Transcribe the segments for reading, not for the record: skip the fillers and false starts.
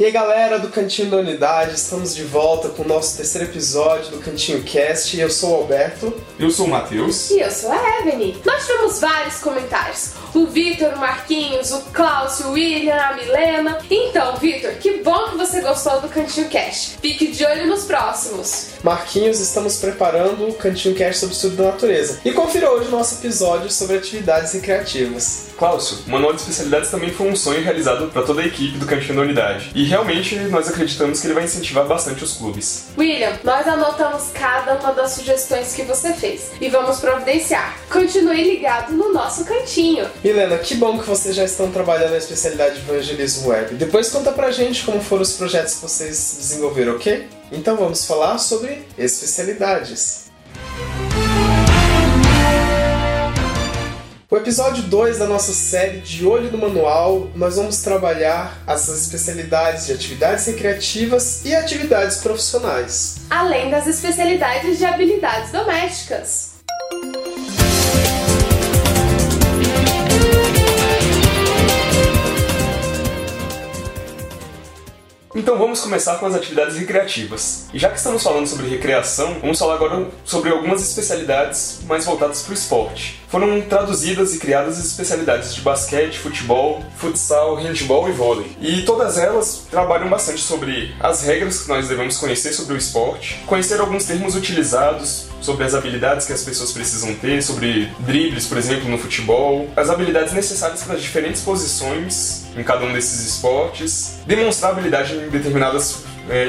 E aí galera do Cantinho da Unidade, estamos de volta com o nosso terceiro episódio do Cantinho Cast. Eu sou o Alberto. Eu sou o Matheus. E eu sou a Ebony. Nós tivemos vários comentários. O Vitor, o Marquinhos, o Cláudio, o William, a Milena. Então, Vitor, que bom que você gostou do Cantinho Cast. Fique de olho nos próximos. Marquinhos, estamos preparando o Cantinho Cast sobre estudo da natureza. E confira hoje o nosso episódio sobre atividades recreativas. Cláudio, o Manual de Especialidades também foi um sonho realizado para toda a equipe do Cantinho da Unidade. E realmente nós acreditamos que ele vai incentivar bastante os clubes. William, nós anotamos cada uma das sugestões que você fez e vamos providenciar. Continue ligado no nosso cantinho. Milena, que bom que vocês já estão trabalhando na especialidade de evangelismo web. Depois conta pra gente como foram os projetos que vocês desenvolveram, ok? Então vamos falar sobre especialidades. O episódio 2 da nossa série De Olho no Manual, nós vamos trabalhar essas especialidades de atividades recreativas e atividades profissionais. Além das especialidades de habilidades domésticas. Então vamos começar com as atividades recreativas. E já que estamos falando sobre recreação, vamos falar agora sobre algumas especialidades mais voltadas para o esporte. Foram traduzidas e criadas as especialidades de basquete, futebol, futsal, handball e vôlei. E todas elas trabalham bastante sobre as regras que nós devemos conhecer sobre o esporte, conhecer alguns termos utilizados, sobre as habilidades que as pessoas precisam ter, sobre dribles, por exemplo, no futebol, as habilidades necessárias para as diferentes posições em cada um desses esportes, demonstrar habilidade em determinados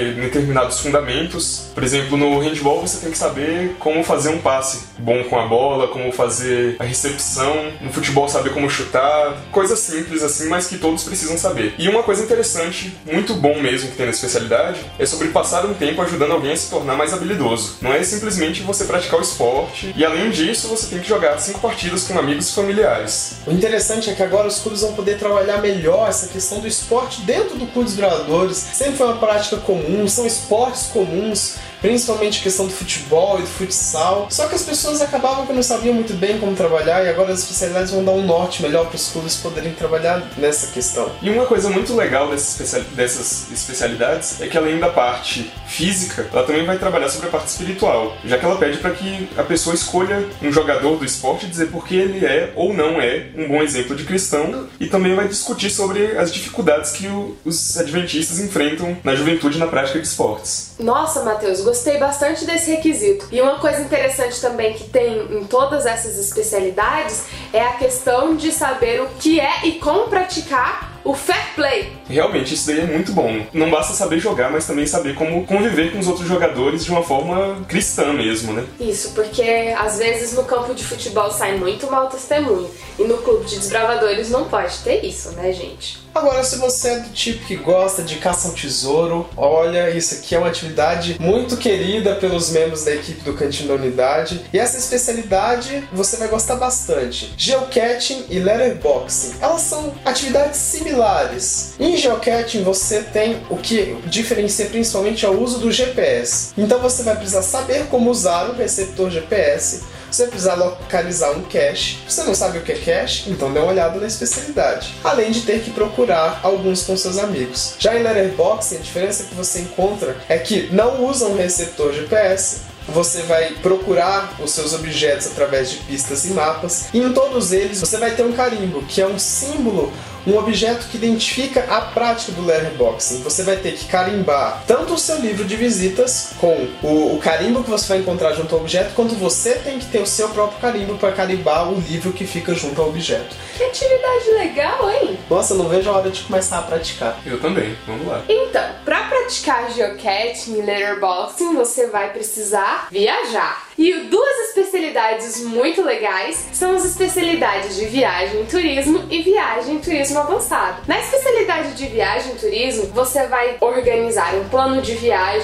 fundamentos. Por exemplo, no handball você tem que saber como fazer um passe bom com a bola, como fazer a recepção, no futebol saber como chutar, coisas simples assim, mas que todos precisam saber. E uma coisa interessante, muito bom mesmo que tem na especialidade, é sobre passar um tempo ajudando alguém a se tornar mais habilidoso. Não é simplesmente você praticar o esporte, e além disso você tem que jogar 5 partidas com amigos e familiares. O interessante é que agora os clubes vão poder trabalhar melhor essa questão do esporte dentro do clube dos bradores. Sempre foi uma prática comum, são esportes comuns, principalmente a questão do futebol e do futsal. Só que as pessoas acabavam que não sabiam muito bem como trabalhar, e agora as especialidades vão dar um norte melhor para os clubes poderem trabalhar nessa questão. E uma coisa muito legal dessas especialidades é que, além da parte física, ela também vai trabalhar sobre a parte espiritual, já que ela pede para que a pessoa escolha um jogador do esporte e dizer por que ele é ou não é um bom exemplo de cristão, e também vai discutir sobre as dificuldades que os adventistas enfrentam na juventude na prática de esportes. Nossa, Matheus, gostei bastante desse requisito. E uma coisa interessante também que tem em todas essas especialidades é a questão de saber o que é e como praticar o fair play. Realmente, isso daí é muito bom. Não basta saber jogar, mas também saber como conviver com os outros jogadores de uma forma cristã mesmo, né? Isso, porque às vezes no campo de futebol sai muito mau testemunho. E no clube de desbravadores não pode ter isso, né, gente? Agora, se você é do tipo que gosta de caça ao tesouro, olha, isso aqui é uma atividade muito querida pelos membros da equipe do Cantinho da Unidade. E essa especialidade você vai gostar bastante. Geocaching e letterboxing. Elas são atividades similares. Em geocaching você tem o que diferencia principalmente é o uso do GPS. Então você vai precisar saber como usar o receptor GPS. Você vai precisar localizar um cache. Você não sabe o que é cache? Então dê uma olhada na especialidade. Além de ter que procurar alguns com seus amigos. Já em letterboxing, a diferença que você encontra é que não usa um receptor GPS. Você vai procurar os seus objetos através de pistas e mapas. E em todos eles você vai ter um carimbo, que é um símbolo, um objeto que identifica a prática do letterboxing. Você vai ter que carimbar tanto o seu livro de visitas com o carimbo que você vai encontrar junto ao objeto, quanto você tem que ter o seu próprio carimbo para carimbar o livro que fica junto ao objeto. Que atividade legal, hein? Nossa, eu não vejo a hora de começar a praticar. Eu também, vamos lá. Então, para praticar geocaching e letterboxing, você vai precisar viajar. E duas especialidades muito legais são as especialidades de viagem e turismo e viagem e turismo avançado. Na especialidade de viagem e turismo, você vai organizar um plano de viagens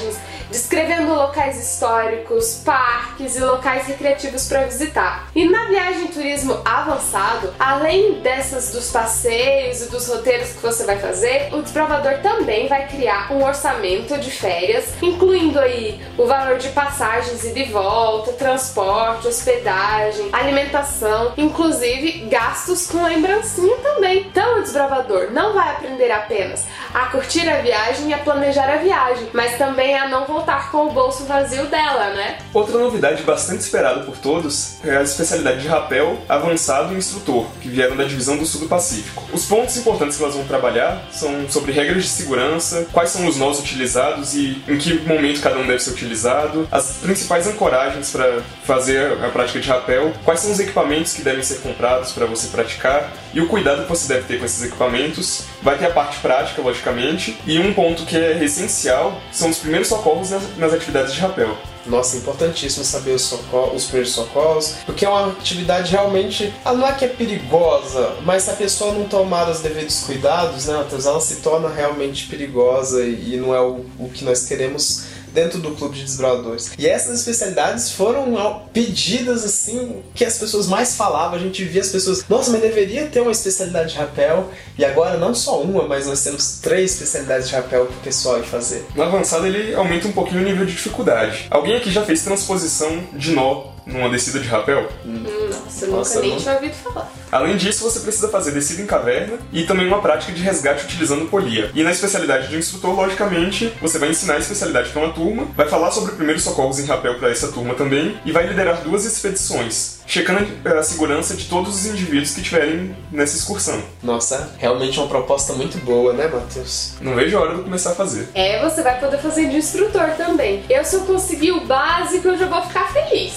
descrevendo locais históricos, parques e locais recreativos para visitar. E na viagem turismo avançado, além dessas dos passeios e dos roteiros que você vai fazer, o desbravador também vai criar um orçamento de férias, incluindo aí o valor de passagens ida e volta, transporte, hospedagem, alimentação, inclusive gastos com lembrancinha também. Então o desbravador não vai aprender apenas a curtir a viagem e a planejar a viagem, mas também a não voltar com o bolso vazio dela, né? Outra novidade bastante esperada por todos é a especialidade de rapel, avançado e instrutor, que vieram da divisão do sul do Pacífico. Os pontos importantes que elas vão trabalhar são sobre regras de segurança, quais são os nós utilizados e em que momento cada um deve ser utilizado, as principais ancoragens para fazer a prática de rapel, quais são os equipamentos que devem ser comprados para você praticar e o cuidado que você deve ter com esses equipamentos. Vai ter a parte prática, logicamente, e um ponto que é essencial são os primeiros socorros nas atividades de rapel. Nossa, é importantíssimo saber os primeiros socorros, porque é uma atividade realmente, ela não é que é perigosa, mas se a pessoa não tomar os devidos cuidados, né, Matheus, ela se torna realmente perigosa e não é o que nós queremos dentro do clube de desbravadores. E essas especialidades foram pedidas assim que as pessoas mais falavam. A gente via as pessoas, nossa, mas deveria ter uma especialidade de rapel. E agora não só uma, mas nós temos 3 especialidades de rapel pro pessoal ir fazer. No avançado ele aumenta um pouquinho o nível de dificuldade. Alguém aqui já fez transposição de nó numa descida de rapel? Nossa, eu nunca nem tinha ouvido falar. Além disso, você precisa fazer descida em caverna e também uma prática de resgate utilizando polia. E na especialidade de instrutor, logicamente, você vai ensinar a especialidade para uma turma, vai falar sobre primeiros socorros em rapel para essa turma também e vai liderar 2 expedições, checando a segurança de todos os indivíduos que estiverem nessa excursão. Nossa, realmente uma proposta muito boa, né, Matheus? Não vejo a hora de começar a fazer. Você vai poder fazer de instrutor também. Se eu conseguir o básico, eu já vou ficar feliz.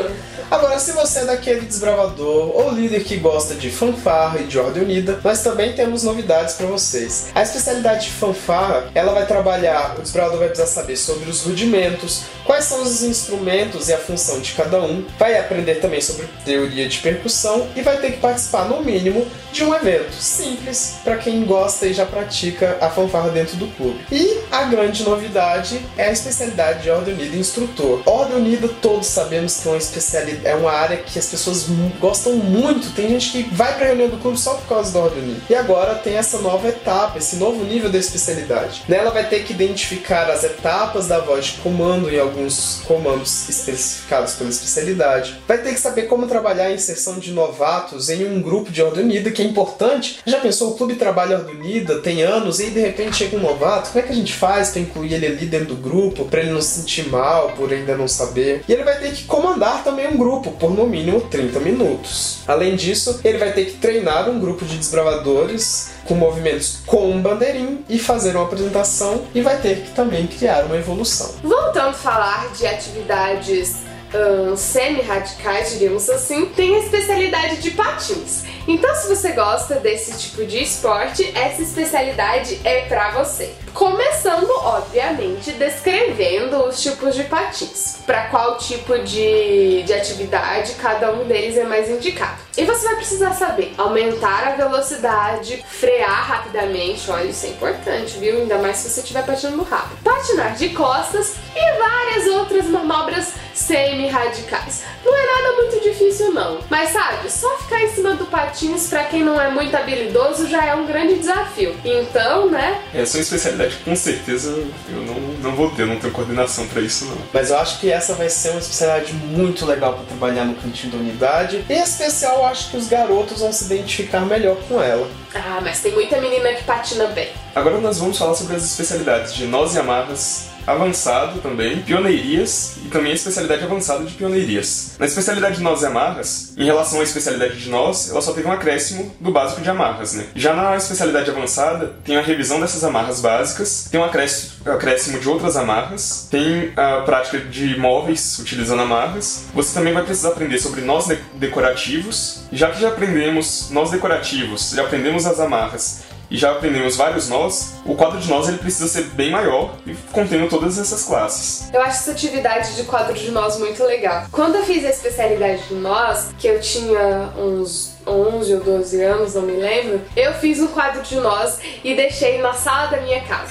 Agora, se você é daquele desbravador ou líder que gosta de fanfarra e de ordem unida, nós também temos novidades para vocês. A especialidade de fanfarra, ela vai trabalhar, o desbravador vai precisar saber sobre os rudimentos, quais são os instrumentos e a função de cada um, vai aprender também sobre teoria de percussão e vai ter que participar, no mínimo, de um evento simples para quem gosta e já pratica a fanfarra dentro do clube. E a grande novidade é a especialidade de ordem unida e instrutor. Ordem unida, todos sabemos que é uma área que as pessoas gostam muito. Tem gente que vai para a reunião do clube só por causa da ordem unida. E agora tem essa nova etapa, esse novo nível da especialidade. Nela vai ter que identificar as etapas da voz de comando e alguns comandos especificados pela especialidade. Vai ter que saber como trabalhar a inserção de novatos em um grupo de ordem unida, que é importante. Já pensou, o clube trabalha ordem unida, tem anos, e aí de repente chega um novato, como é que a gente faz para incluir ele ali dentro do grupo, para ele não se sentir mal por ainda não saber? E ele vai ter que comandar também um grupo por no mínimo 30 minutos. Além disso, ele vai ter que treinar um grupo de desbravadores com movimentos com um bandeirinho e fazer uma apresentação, e vai ter que também criar uma evolução. Voltando a falar de atividades semi-radicais, diríamos assim, tem a especialidade de patins. Então, se você gosta desse tipo de esporte, essa especialidade é pra você. Começando, obviamente, descrevendo os tipos de patins. Para qual tipo de atividade cada um deles é mais indicado. E você vai precisar saber aumentar a velocidade, frear rapidamente, olha, isso é importante, viu? Ainda mais se você estiver patinando rápido. Patinar de costas e várias outras manobras semi-radicais. Não é nada muito difícil não, mas sabe, só ficar em cima do patins pra quem não é muito habilidoso já é um grande desafio. Então, né? Essa é uma especialidade que com certeza eu não vou ter, eu não tenho coordenação pra isso não. Mas eu acho que essa vai ser uma especialidade muito legal pra trabalhar no cantinho da unidade. Em especial, eu acho que os garotos vão se identificar melhor com ela. Ah, mas tem muita menina que patina bem. Agora nós vamos falar sobre as especialidades de nós e amarras, avançado também, pioneirias e também a especialidade avançada de pioneirias. Na especialidade de nós e amarras, em relação à especialidade de nós, ela só teve um acréscimo do básico de amarras, né? Já na especialidade avançada, tem a revisão dessas amarras básicas, tem um acréscimo de outras amarras, tem a prática de móveis utilizando amarras. Você também vai precisar aprender sobre nós decorativos. Já que já aprendemos nós decorativos, já aprendemos as amarras e já aprendemos vários nós, o quadro de nós ele precisa ser bem maior e contendo todas essas classes. Eu acho essa atividade de quadro de nós muito legal. Quando eu fiz a especialidade de nós, que eu tinha uns 11 ou 12 anos, não me lembro, eu fiz um quadro de nós e deixei na sala da minha casa.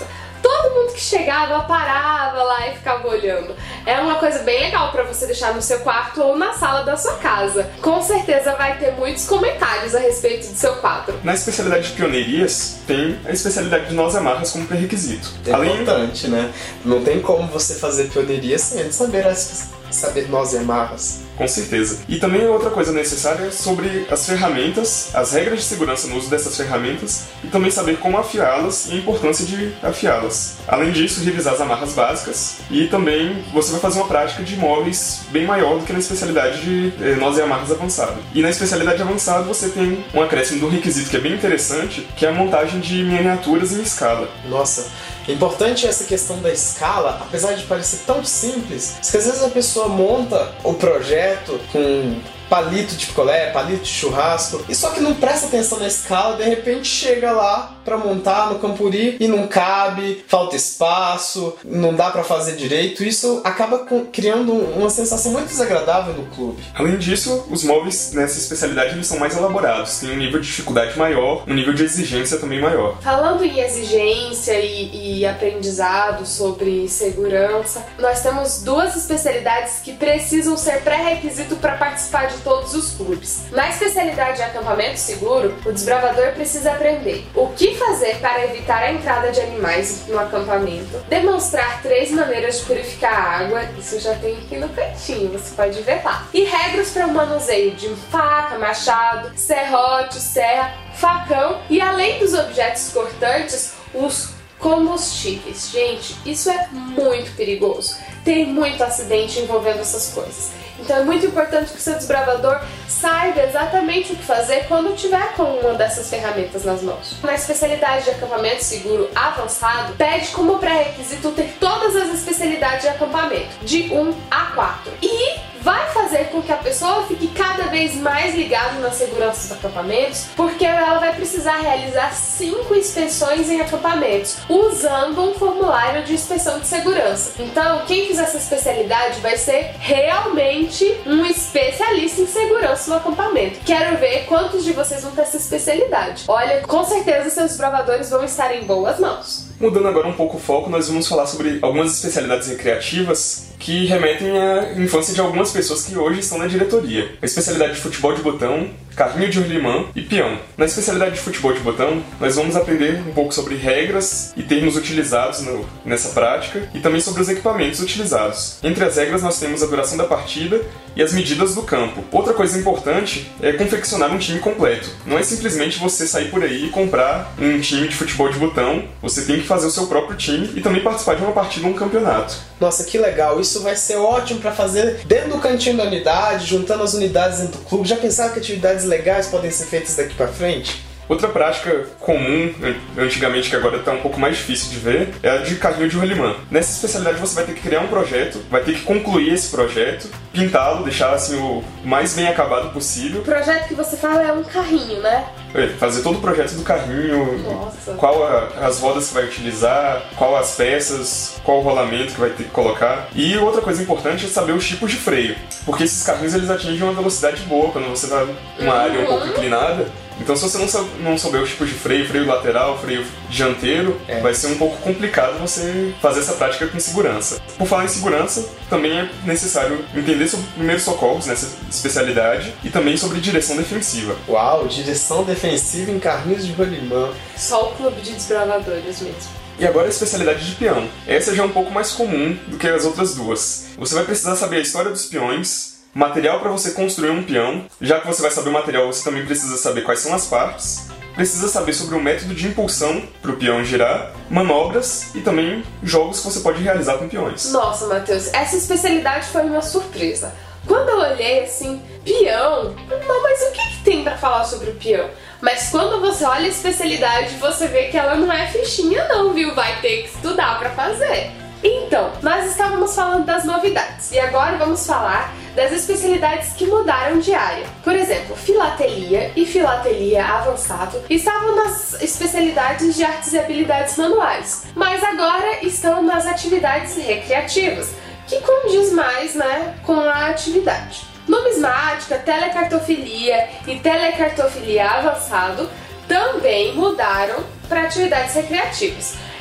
todo mundo que chegava parava lá e ficava olhando. É uma coisa bem legal pra você deixar no seu quarto ou na sala da sua casa. Com certeza vai ter muitos comentários a respeito do seu quadro. Na especialidade de pioneirias, tem a especialidade de nós e amarras como pré-requisito. É importante, né? Não tem como você fazer pioneiria sem antes saber nós e amarras. Com certeza. E também outra coisa necessária é sobre as ferramentas, as regras de segurança no uso dessas ferramentas e também saber como afiá-las e a importância de afiá-las. Além disso, revisar as amarras básicas e também você vai fazer uma prática de móveis bem maior do que na especialidade de nós e amarras avançado. E na especialidade avançada você tem um acréscimo de um requisito que é bem interessante, que é a montagem de miniaturas em escala. Nossa, é importante essa questão da escala, apesar de parecer tão simples, porque às vezes a pessoa monta o projeto com palito de picolé, palito de churrasco, e só que não presta atenção na escala, de repente chega lá pra montar no Campuri e não cabe, falta espaço, não dá pra fazer direito. Isso acaba criando uma sensação muito desagradável no clube. Além disso, os móveis nessa especialidade eles são mais elaborados, tem um nível de dificuldade maior, um nível de exigência também maior. Falando em exigência e aprendizado sobre segurança, nós temos duas especialidades que precisam ser pré-requisito para participar de todos os clubes. Na especialidade de acampamento seguro, o desbravador precisa aprender o que fazer para evitar a entrada de animais no acampamento, demonstrar 3 maneiras de purificar a água, isso já tem aqui no cantinho, você pode ver lá, e regras para o manuseio de faca, machado, serrote, serra, facão e, além dos objetos cortantes, os combustíveis. Gente, isso é muito perigoso. Tem muito acidente envolvendo essas coisas. Então é muito importante que o seu desbravador saiba exatamente o que fazer quando tiver com uma dessas ferramentas nas mãos. Na especialidade de acampamento seguro avançado, pede como pré-requisito ter todas as especialidades de acampamento, de 1 a 4. E vai fazer com que a pessoa fique cada vez mais ligada na segurança dos acampamentos, porque ela vai precisar realizar 5 inspeções em acampamentos, usando um formulário de inspeção de segurança. Então, quem fizer essa especialidade vai ser realmente um especialista em segurança no acampamento. Quero ver quantos de vocês vão ter essa especialidade. Olha, com certeza seus desbravadores vão estar em boas mãos. Mudando agora um pouco o foco, nós vamos falar sobre algumas especialidades recreativas que remetem à infância de algumas pessoas que hoje estão na diretoria. A especialidade de futebol de botão, carrinho de rolimã e peão. Na especialidade de futebol de botão, nós vamos aprender um pouco sobre regras e termos utilizados nessa prática e também sobre os equipamentos utilizados. Entre as regras nós temos a duração da partida e as medidas do campo. Outra coisa importante é confeccionar um time completo. Não é simplesmente você sair por aí e comprar um time de futebol de botão, você tem que fazer o seu próprio time e também participar de uma partida ou um campeonato. Nossa, que legal! Isso vai ser ótimo para fazer dentro do cantinho da unidade, juntando as unidades dentro do clube. Já pensaram que atividades legais podem ser feitas daqui para frente? Outra prática comum, antigamente, que agora está um pouco mais difícil de ver, é a de carrinho de rolimã. Nessa especialidade você vai ter que criar um projeto, vai ter que concluir esse projeto, pintá-lo, deixar assim o mais bem acabado possível. O projeto que você fala é um carrinho, né? Fazer todo o projeto do carrinho, Nossa. Qual as rodas que vai utilizar, qual as peças, qual o rolamento que vai ter que colocar. E outra coisa importante é saber os tipos de freio, porque esses carrinhos eles atingem uma velocidade boa quando você está em uma área um pouco inclinada. Então se você não souber os tipos de freio lateral, freio dianteiro, vai ser um pouco complicado você fazer essa prática com segurança. Por falar em segurança, também é necessário entender sobre primeiros socorros nessa especialidade e também sobre direção defensiva. Uau, direção defensiva em carrinhos de rolimã. Só o clube de desbravadores mesmo. E agora a especialidade de peão. Essa já é um pouco mais comum do que as outras duas. Você vai precisar saber a história dos peões, material para você construir um peão. Já que você vai saber o material, você também precisa saber quais são as partes. Precisa saber sobre o método de impulsão para o peão girar, manobras e também jogos que você pode realizar com peões. Nossa, Matheus, essa especialidade foi uma surpresa. Quando eu olhei assim, peão? Não, mas o que tem para falar sobre o peão? Mas quando você olha a especialidade, você vê que ela não é fichinha não, viu? Vai ter que estudar para fazer. Então, nós estávamos falando das novidades e agora vamos falar das especialidades que mudaram de área. Por exemplo, filatelia e filatelia avançado estavam nas especialidades de artes e habilidades manuais, mas agora estão nas atividades recreativas, que condiz mais, com a atividade. Numismática, telecartofilia e telecartofilia avançado também mudaram para atividades recreativas.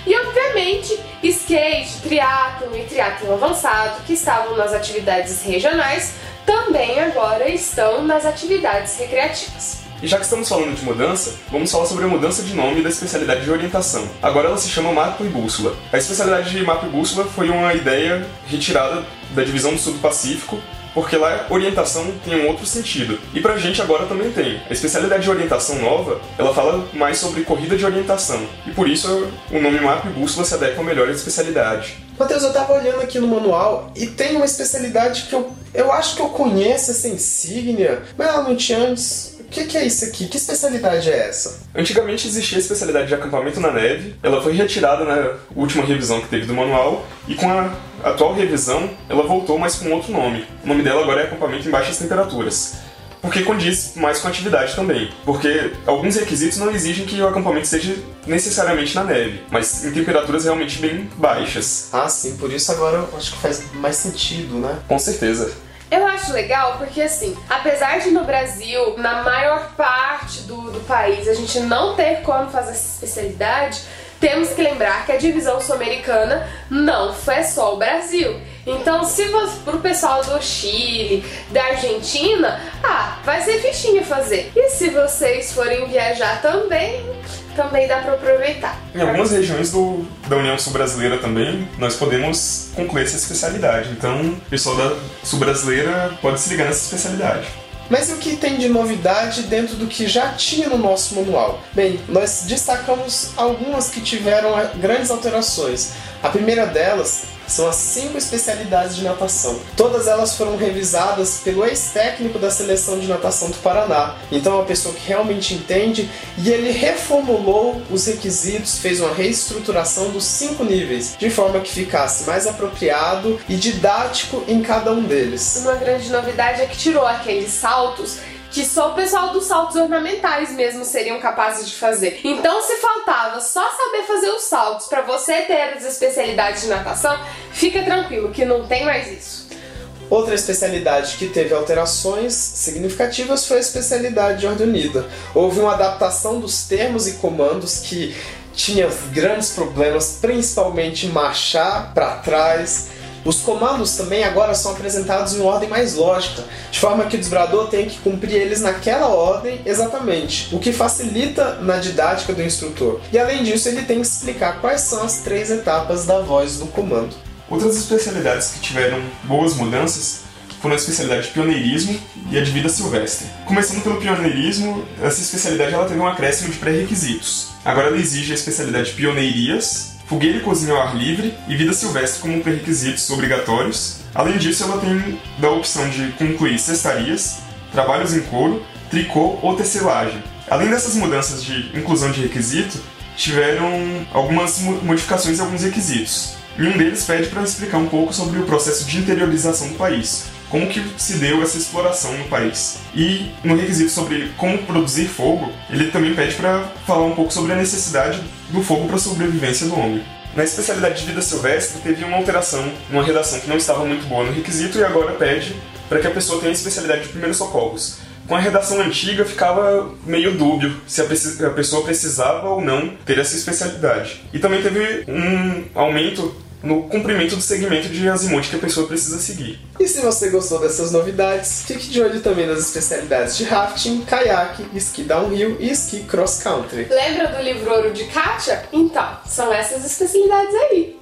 E obviamente skate, triatlon e triatlon avançado, que estavam nas atividades regionais, também agora estão nas atividades recreativas. E já que estamos falando de mudança, vamos falar sobre a mudança de nome da especialidade de orientação. Agora ela se chama Mapa e Bússola. A especialidade de Mapa e Bússola foi uma ideia retirada da divisão do Sul do Pacífico, porque lá orientação tem um outro sentido. E pra gente agora também tem. A especialidade de orientação nova, ela fala mais sobre corrida de orientação. E por isso o nome Mapa e Bússola se adequa melhor à especialidade. Matheus, eu tava olhando aqui no manual e tem uma especialidade que eu acho que eu conheço, essa insígnia, mas ela não tinha antes. O que é isso aqui? Que especialidade é essa? Antigamente existia a especialidade de acampamento na neve, ela foi retirada na última revisão que teve do manual, e com a atual revisão ela voltou, mas com outro nome. O nome dela agora é acampamento em baixas temperaturas, porque condiz mais com a atividade também, porque alguns requisitos não exigem que o acampamento seja necessariamente na neve, mas em temperaturas realmente bem baixas. Ah, sim, por isso agora eu acho que faz mais sentido, né? Com certeza. Eu acho legal porque, assim, apesar de no Brasil, na maior parte do país, a gente não ter como fazer essa especialidade, temos que lembrar que a divisão sul-americana não foi só o Brasil. Então, se você, pro pessoal do Chile, da Argentina, vai ser fichinha fazer. E se vocês forem viajar também dá pra aproveitar. Em algumas regiões da União Sul-Brasileira também, nós podemos concluir essa especialidade. Então, o pessoal da Sul-Brasileira pode se ligar nessa especialidade. Mas e o que tem de novidade dentro do que já tinha no nosso manual? Bem, nós destacamos algumas que tiveram grandes alterações. A primeira delas são as 5 especialidades de natação. Todas elas foram revisadas pelo ex-técnico da Seleção de Natação do Paraná. Então é uma pessoa que realmente entende, e ele reformulou os requisitos, fez uma reestruturação dos 5 níveis, de forma que ficasse mais apropriado e didático em cada um deles. Uma grande novidade é que tirou aqueles saltos que só o pessoal dos saltos ornamentais mesmo seriam capazes de fazer. Então, se faltava só saber fazer os saltos para você ter as especialidades de natação, fica tranquilo que não tem mais isso. Outra especialidade que teve alterações significativas foi a especialidade de ordem unida. Houve uma adaptação dos termos e comandos que tinha grandes problemas, principalmente marchar para trás. Os comandos também agora são apresentados em ordem mais lógica, de forma que o desbravador tem que cumprir eles naquela ordem exatamente, o que facilita na didática do instrutor. E além disso, ele tem que explicar quais são as 3 etapas da voz do comando. Outras especialidades que tiveram boas mudanças foram a especialidade de pioneirismo e a de vida silvestre. Começando pelo pioneirismo, essa especialidade ela teve um acréscimo de pré-requisitos. Agora ela exige a especialidade de pioneirias, fogueira e cozinha ao ar livre e vida silvestre como pré-requisitos obrigatórios. Além disso, ela tem a opção de concluir cestarias, trabalhos em couro, tricô ou tecelagem. Além dessas mudanças de inclusão de requisito, tiveram algumas modificações em alguns requisitos. E um deles pede para explicar um pouco sobre o processo de interiorização do país, como que se deu essa exploração no país. E no requisito sobre como produzir fogo, ele também pede para falar um pouco sobre a necessidade do fogo para a sobrevivência do homem. Na especialidade de vida silvestre, teve uma alteração, uma redação que não estava muito boa no requisito, e agora pede para que a pessoa tenha a especialidade de primeiros socorros. Com a redação antiga ficava meio dúbio se a pessoa precisava ou não ter essa especialidade. E também teve um aumento no cumprimento do segmento de azimuth que a pessoa precisa seguir. E se você gostou dessas novidades, fique de olho também nas especialidades de rafting, caiaque, esqui downhill e esqui cross country. Lembra do livro Ouro de Kátia? Então, são essas especialidades aí.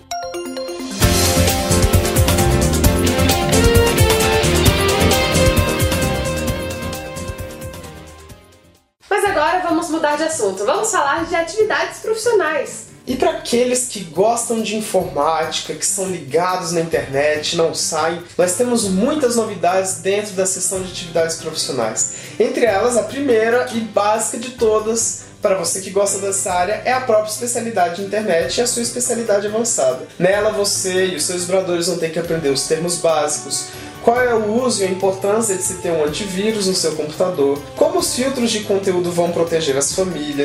Mas agora vamos mudar de assunto. Vamos falar de atividades profissionais. E para aqueles que gostam de informática, que são ligados na internet, não saem, nós temos muitas novidades dentro da seção de atividades profissionais. Entre elas, a primeira e básica de todas, para você que gosta dessa área, é a própria especialidade de internet e a sua especialidade avançada. Nela, você e os seus vibradores vão ter que aprender os termos básicos, qual é o uso e a importância de se ter um antivírus no seu computador, como os filtros de conteúdo vão proteger as famílias,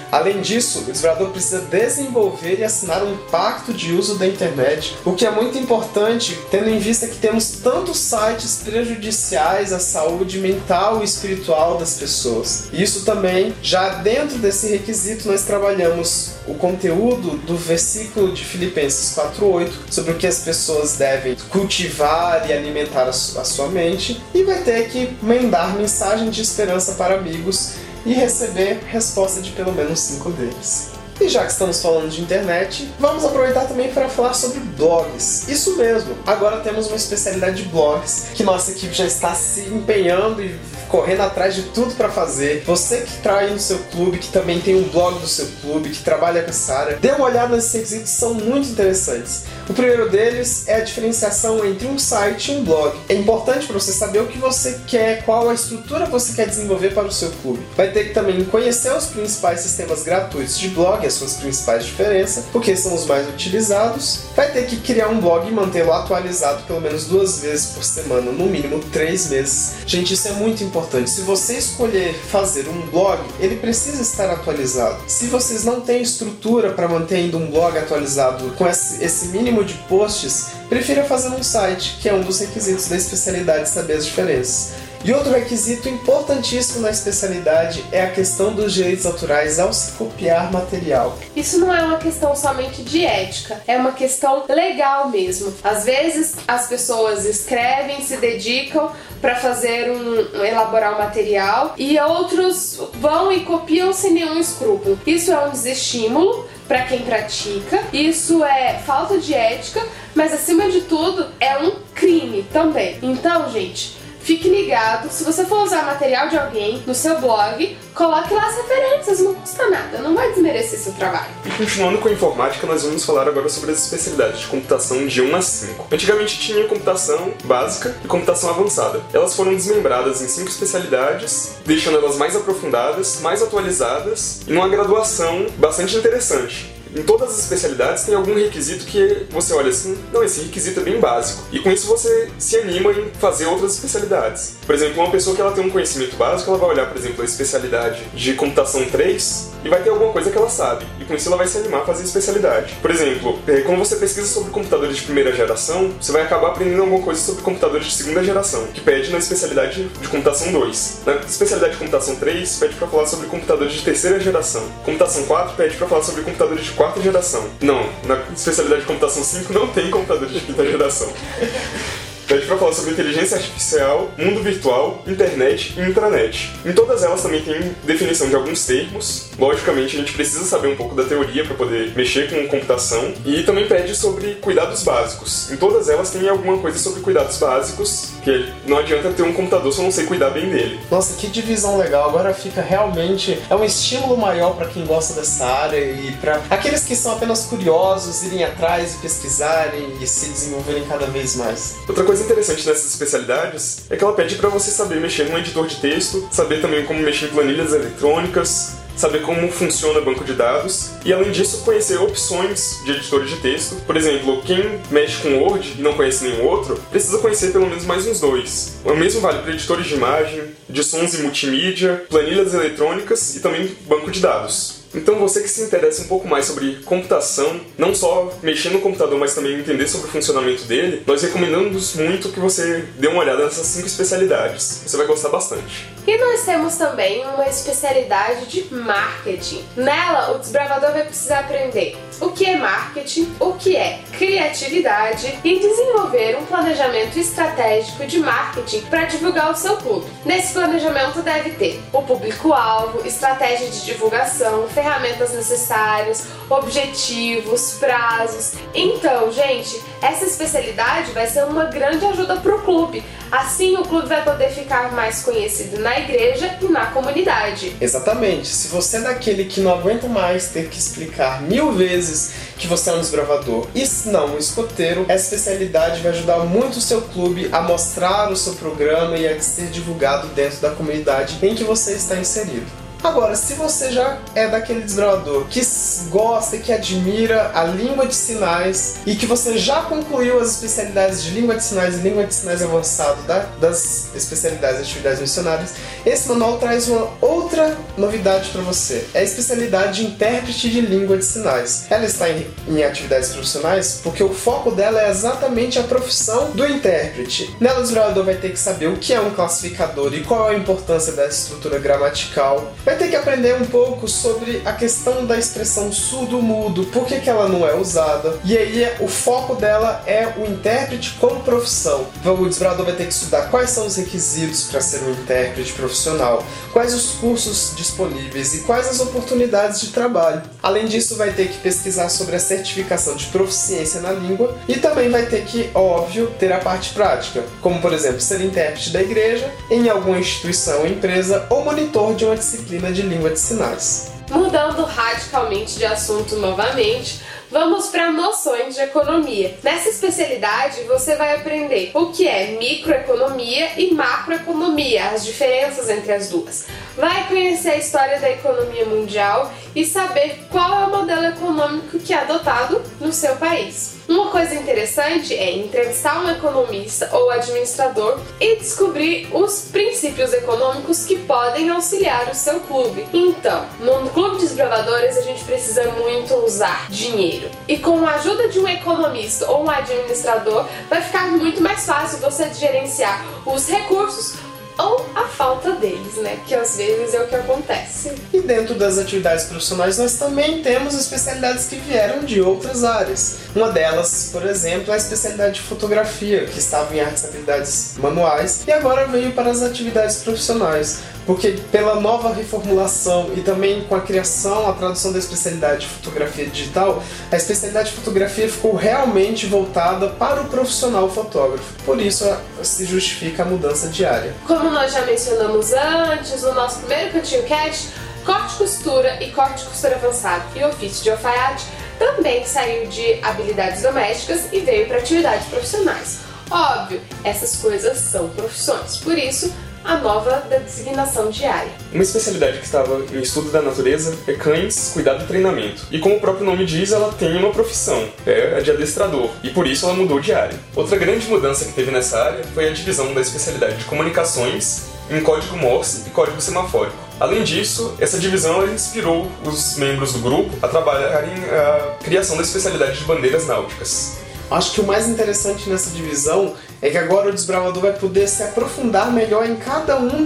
Além disso, o desbravador precisa desenvolver e assinar um pacto de uso da internet, o que é muito importante, tendo em vista que temos tantos sites prejudiciais à saúde mental e espiritual das pessoas. Isso também, já dentro desse requisito, nós trabalhamos o conteúdo do versículo de Filipenses 4:8, sobre o que as pessoas devem cultivar e alimentar a sua mente, e vai ter que mandar mensagem de esperança para amigos e receber resposta de pelo menos 5 deles. E já que estamos falando de internet, vamos aproveitar também para falar sobre blogs. Isso mesmo, agora temos uma especialidade de blogs que nossa equipe já está se empenhando e correndo atrás de tudo para fazer. Você que está aí no seu clube, que também tem um blog do seu clube, que trabalha com essa área, dê uma olhada nesses requisitos, são muito interessantes. O primeiro deles é a diferenciação entre um site e um blog. É importante para você saber o que você quer, qual a estrutura você quer desenvolver para o seu clube. Vai ter que também conhecer os principais sistemas gratuitos de blog, as suas principais diferenças, porque são os mais utilizados. Vai ter que criar um blog e mantê-lo atualizado pelo menos 2 vezes por semana, no mínimo 3 meses. Gente, isso é muito importante. Se você escolher fazer um blog, ele precisa estar atualizado. Se vocês não têm estrutura para manter ainda um blog atualizado com esse mínimo de posts, prefira fazer um site, que é um dos requisitos da especialidade, saber as diferenças. E outro requisito importantíssimo na especialidade é a questão dos direitos autorais ao se copiar material. Isso não é uma questão somente de ética, é uma questão legal mesmo. Às vezes as pessoas escrevem, se dedicam para fazer elaborar um material e outros vão e copiam sem nenhum escrúpulo. Isso é um desestímulo para quem pratica, isso é falta de ética, mas acima de tudo é um crime também. Então, gente, fique ligado, se você for usar material de alguém no seu blog, coloque lá as referências, não custa nada, não vai desmerecer seu trabalho. E continuando com a informática, nós vamos falar agora sobre as especialidades de computação de 1 a 5. Antigamente tinha computação básica e computação avançada. Elas foram desmembradas em 5 especialidades, deixando elas mais aprofundadas, mais atualizadas e numa graduação bastante interessante. Em todas as especialidades tem algum requisito que você olha assim, não, esse requisito é bem básico. E com isso você se anima em fazer outras especialidades. Por exemplo, uma pessoa que ela tem um conhecimento básico, ela vai olhar, por exemplo, a especialidade de computação 3 e vai ter alguma coisa que ela sabe. E com isso ela vai se animar a fazer a especialidade. Por exemplo, quando você pesquisa sobre computadores de primeira geração, você vai acabar aprendendo alguma coisa sobre computadores de segunda geração, que pede na especialidade de computação 2. Na especialidade de computação 3, pede para falar sobre computadores de terceira geração. Computação 4 pede para falar sobre computadores de quarta geração. Não, na especialidade de computação 5 não tem computadores de quinta geração. Pede para falar sobre inteligência artificial, mundo virtual, internet e intranet. Em todas elas também tem definição de alguns termos. Logicamente, a gente precisa saber um pouco da teoria para poder mexer com computação. E também pede sobre cuidados básicos. Em todas elas tem alguma coisa sobre cuidados básicos, que não adianta ter um computador se eu não sei cuidar bem dele. Nossa, que divisão legal. Agora fica realmente... é um estímulo maior para quem gosta dessa área e para aqueles que são apenas curiosos irem atrás e pesquisarem e se desenvolverem cada vez mais. Outra coisa interessante nessas especialidades é que ela pede para você saber mexer num editor de texto, saber também como mexer em planilhas eletrônicas, saber como funciona banco de dados e, além disso, conhecer opções de editores de texto. Por exemplo, quem mexe com Word e não conhece nenhum outro, precisa conhecer pelo menos mais uns 2. O mesmo vale para editores de imagem, de sons e multimídia, planilhas eletrônicas e também banco de dados. Então você que se interessa um pouco mais sobre computação, não só mexer no computador, mas também entender sobre o funcionamento dele, nós recomendamos muito que você dê uma olhada nessas 5 especialidades. Você vai gostar bastante. E nós temos também uma especialidade de marketing. Nela, o desbravador vai precisar aprender o que é marketing, o que é criatividade e desenvolver um planejamento estratégico de marketing para divulgar o seu clube. Nesse planejamento deve ter o público-alvo, estratégia de divulgação, ferramentas necessárias, objetivos, prazos. Então, gente, essa especialidade vai ser uma grande ajuda para o clube. Assim, o clube vai poder ficar mais conhecido na igreja e na comunidade. Exatamente. Se você é daquele que não aguenta mais ter que explicar 1000 vezes que você é um desbravador e não um escoteiro, essa especialidade vai ajudar muito o seu clube a mostrar o seu programa e a ser divulgado dentro da comunidade em que você está inserido. Agora, se você já é daquele desbravador que gosta e que admira a língua de sinais e que você já concluiu as especialidades de língua de sinais e língua de sinais avançado das especialidades de atividades missionárias, esse manual traz uma outra novidade para você. É a especialidade de intérprete de língua de sinais. Ela está em atividades profissionais porque o foco dela é exatamente a profissão do intérprete. Nela, o desbravador vai ter que saber o que é um classificador e qual é a importância da estrutura gramatical. Vai ter que aprender um pouco sobre a questão da expressão surdo-mudo, por que ela não é usada. E aí, o foco dela é o intérprete como profissão. O desbravador vai ter que estudar quais são os requisitos para ser um intérprete profissional, quais os cursos disponíveis e quais as oportunidades de trabalho. Além disso, vai ter que pesquisar sobre a certificação de proficiência na língua e também vai ter que, óbvio, ter a parte prática, como por exemplo, ser intérprete da igreja, em alguma instituição ou empresa ou monitor de uma disciplina de língua de sinais. Mudando radicalmente de assunto novamente, vamos para noções de economia. Nessa especialidade, você vai aprender o que é microeconomia e macroeconomia, as diferenças entre as duas. Vai conhecer a história da economia mundial e saber qual é o modelo econômico que é adotado no seu país. Uma coisa interessante é entrevistar um economista ou administrador e descobrir os princípios econômicos que podem auxiliar o seu clube. Então, no Clube de Desbravadores a gente precisa muito usar dinheiro. E com a ajuda de um economista ou um administrador, vai ficar muito mais fácil você gerenciar os recursos ou a falta deles, né? Que às vezes é o que acontece. E dentro das atividades profissionais nós também temos especialidades que vieram de outras áreas. Uma delas, por exemplo, é a especialidade de fotografia, que estava em artes e habilidades manuais e agora veio para as atividades profissionais. Porque pela nova reformulação e também com a criação, a tradução da especialidade de fotografia digital, a especialidade de fotografia ficou realmente voltada para o profissional fotógrafo. Por isso se justifica a mudança de área. Como nós já mencionamos antes, no nosso primeiro Cantinho Cast, corte e costura e corte e costura avançado e ofício de alfaiate também saiu de habilidades domésticas e veio para atividades profissionais. Óbvio, essas coisas são profissões, por isso a nova designação de área. Uma especialidade que estava em estudo da natureza é cães, cuidado e treinamento. E como o próprio nome diz, ela tem uma profissão, é a de adestrador, e por isso ela mudou de área. Outra grande mudança que teve nessa área foi a divisão da especialidade de comunicações em código Morse e código semafórico. Além disso, essa divisão ela inspirou os membros do grupo a trabalharem a criação da especialidade de bandeiras náuticas. Acho que o mais interessante nessa divisão é que agora o desbravador vai poder se aprofundar melhor em cada um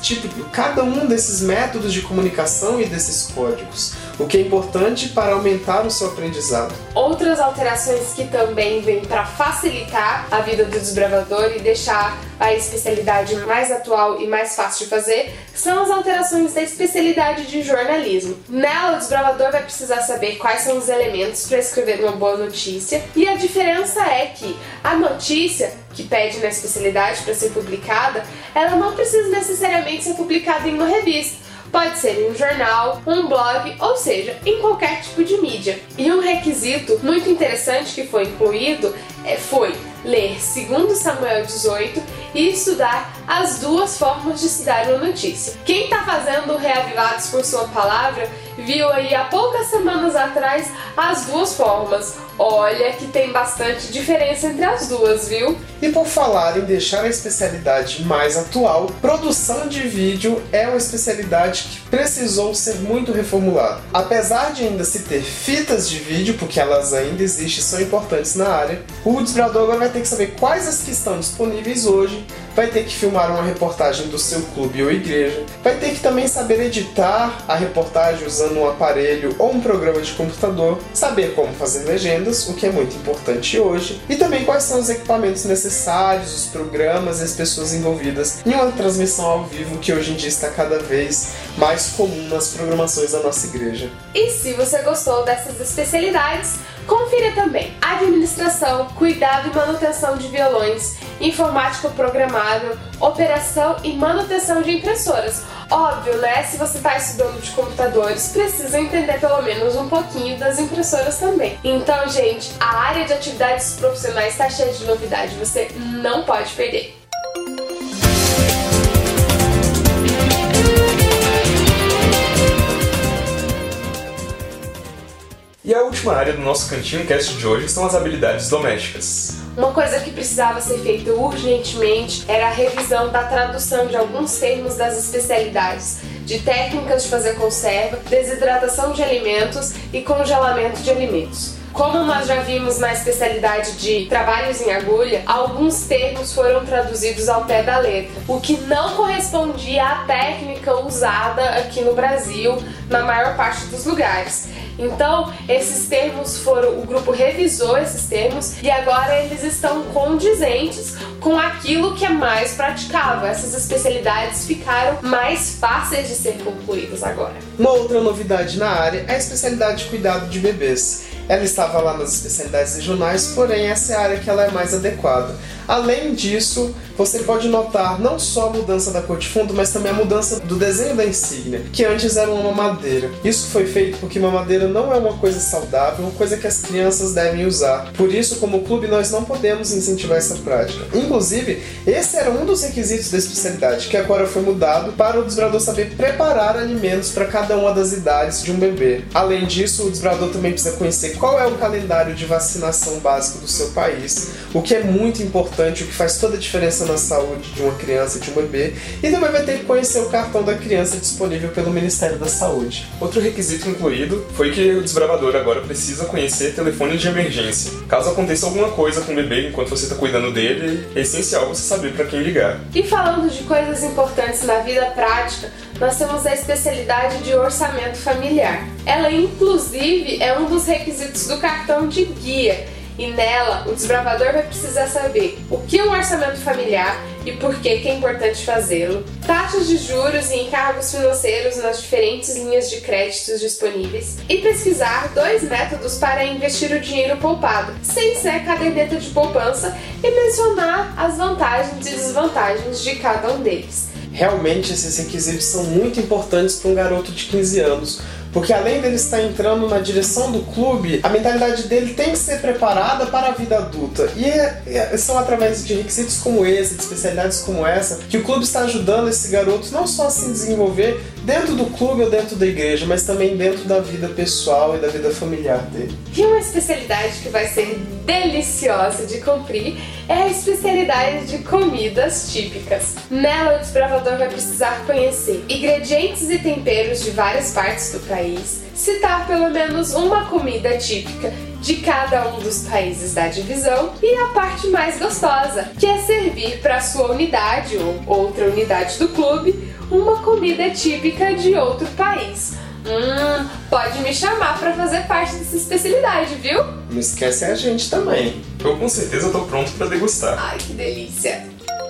desses métodos de comunicação e desses códigos, o que é importante para aumentar o seu aprendizado. Outras alterações que também vêm para facilitar a vida do desbravador e deixar a especialidade mais atual e mais fácil de fazer são as alterações da especialidade de jornalismo. Nela, o desbravador vai precisar saber quais são os elementos para escrever uma boa notícia, e a diferença é que a notícia que pede na especialidade para ser publicada, ela não precisa necessariamente ser publicada em uma revista. Pode ser em um jornal, um blog, ou seja, em qualquer tipo de mídia. E um requisito muito interessante que foi incluído foi ler 2 Samuel 18 e estudar as duas formas de se dar uma notícia. Quem está fazendo Reavivados por Sua Palavra viu aí há poucas semanas atrás as duas formas. Olha que tem bastante diferença entre as duas, viu? E por falar em deixar a especialidade mais atual, produção de vídeo é uma especialidade que precisou ser muito reformulada. Apesar de ainda se ter fitas de vídeo, porque elas ainda existem e são importantes na área, o desbravador agora vai ter que saber quais as que estão disponíveis hoje, vai ter que filmar uma reportagem do seu clube ou igreja, vai ter que também saber editar a reportagem usando um aparelho ou um programa de computador, saber como fazer legendas, o que é muito importante hoje, e também quais são os equipamentos necessários, os programas e as pessoas envolvidas em uma transmissão ao vivo que hoje em dia está cada vez mais comum nas programações da nossa igreja. E se você gostou dessas especialidades, confira também administração, cuidado e manutenção de violões, informática programável, operação e manutenção de impressoras. Óbvio, né? Se você está estudando de computadores, precisa entender pelo menos um pouquinho das impressoras também. Então, gente, a área de atividades profissionais está cheia de novidade, você não pode perder. E a última área do nosso Cantinho Cast de hoje são as habilidades domésticas. Uma coisa que precisava ser feita urgentemente era a revisão da tradução de alguns termos das especialidades, de técnicas de fazer conserva, desidratação de alimentos e congelamento de alimentos. Como nós já vimos na especialidade de trabalhos em agulha, alguns termos foram traduzidos ao pé da letra, o que não correspondia à técnica usada aqui no Brasil, na maior parte dos lugares. Então, esses termos o grupo revisou esses termos e agora eles estão condizentes com aquilo que é mais praticável. Essas especialidades ficaram mais fáceis de ser concluídas agora. Uma outra novidade na área é a especialidade de cuidado de bebês. Ela estava lá nas especialidades regionais, porém essa é a área que ela é mais adequada. Além disso, você pode notar não só a mudança da cor de fundo, mas também a mudança do desenho da insígnia, que antes era uma mamadeira. Isso foi feito porque mamadeira não é uma coisa saudável, uma coisa que as crianças devem usar. Por isso, como clube, nós não podemos incentivar essa prática. Inclusive, esse era um dos requisitos da especialidade, que agora foi mudado para o desbravador saber preparar alimentos para cada uma das idades de um bebê. Além disso, o desbravador também precisa conhecer qual é o calendário de vacinação básico do seu país, o que é muito importante, o que faz toda a diferença na saúde de uma criança e de um bebê, e também vai ter que conhecer o cartão da criança disponível pelo Ministério da Saúde. Outro requisito incluído foi que o desbravador agora precisa conhecer telefone de emergência. Caso aconteça alguma coisa com o bebê enquanto você está cuidando dele, é essencial você saber para quem ligar. E falando de coisas importantes na vida prática, nós temos a especialidade de orçamento familiar. Ela, inclusive, é um dos requisitos do cartão de guia. E nela, o desbravador vai precisar saber o que é um orçamento familiar e por que é importante fazê-lo, taxas de juros e encargos financeiros nas diferentes linhas de créditos disponíveis e pesquisar 2 métodos para investir o dinheiro poupado, sem ser caderneta de poupança, e mencionar as vantagens e desvantagens de cada um deles. Realmente, esses requisitos são muito importantes para um garoto de 15 anos, porque além dele estar entrando na direção do clube, a mentalidade dele tem que ser preparada para a vida adulta. E são através de requisitos como esse, de especialidades como essa, que o clube está ajudando esse garoto não só a se desenvolver dentro do clube ou dentro da igreja, mas também dentro da vida pessoal e da vida familiar dele. E uma especialidade que vai ser deliciosa de cumprir é a especialidade de comidas típicas. Nela, o desbravador vai precisar conhecer ingredientes e temperos de várias partes do país, citar pelo menos uma comida típica de cada um dos países da divisão e a parte mais gostosa, que é servir para sua unidade ou outra unidade do clube uma comida típica de outro país. Pode me chamar para fazer parte dessa especialidade, viu? Não esquece a gente também. Eu com certeza estou pronto para degustar. Ai, que delícia!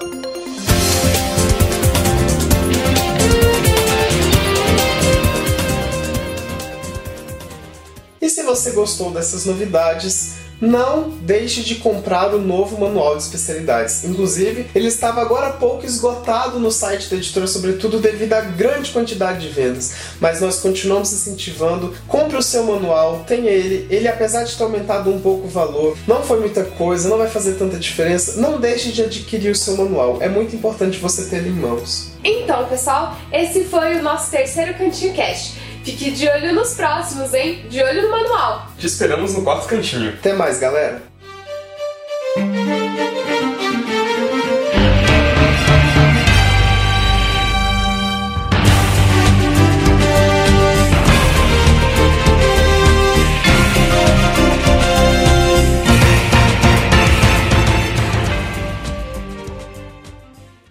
E se você gostou dessas novidades, não deixe de comprar o novo manual de especialidades. Inclusive, ele estava agora há pouco esgotado no site da editora, sobretudo devido à grande quantidade de vendas. Mas nós continuamos incentivando. Compre o seu manual, tenha ele. Ele, apesar de ter aumentado um pouco o valor, não foi muita coisa, não vai fazer tanta diferença. Não deixe de adquirir o seu manual. É muito importante você ter ele em mãos. Então, pessoal, esse foi o nosso terceiro Cantinho Cast. Fique de olho nos próximos, hein? De olho no manual. Te esperamos no 4º cantinho. Até mais, galera!